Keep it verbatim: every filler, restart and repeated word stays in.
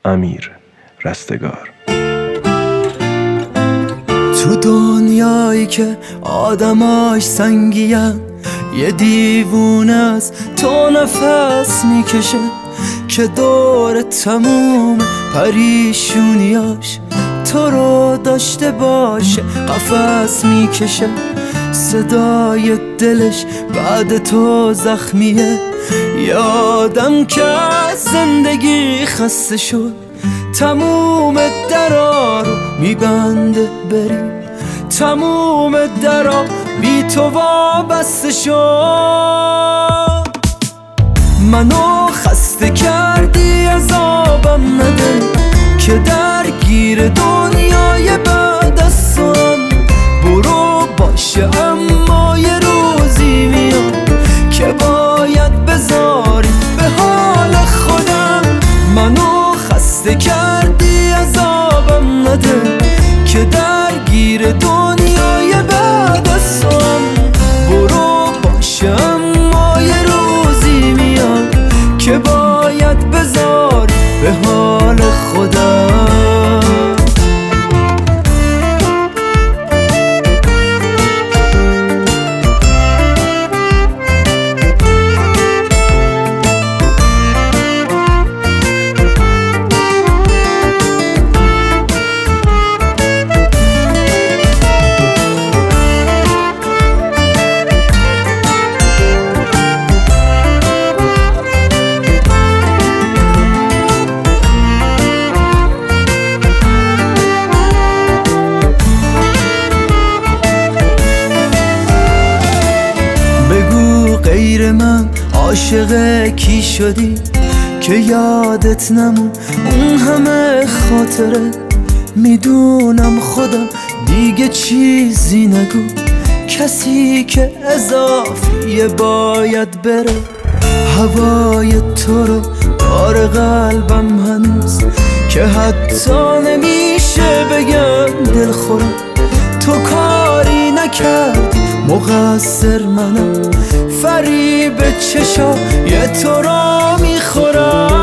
امیر رستگار. تو دنیایی که آدماش سنگین، یه دیوونه از تو نفس میکشه که دور تموم پریشونیاش تو رو داشته باشه قفس میکشه. صدای دلش بعد تو زخمیه، یادم که از زندگی خسته شد، تموم درا رو میبنده بری، تموم درا بی تو وابسته شد. منو خسته کردی عذابم نده که درگیر دنیای بعد از توام. برو باشه اما یه روزی میاد که باید بذاری به حال خودم. منو خسته کردی عذابم نده که درگیر دنیای بعد از توام. برو باشه اما یه روزی میاد که باید بذاری به حال خودم. غیر من عاشق کی شدی که یادت نمون اون همه خاطره؟ میدونم خودم دیگه چیزی نگو، کسی که اضافیه باید بره. هوای تو رو داره قلبم هنوز که حتی نمیشه بگم دلخورم. تو کاری نکردی مقصر منم، فریب چشای تو را میخورم.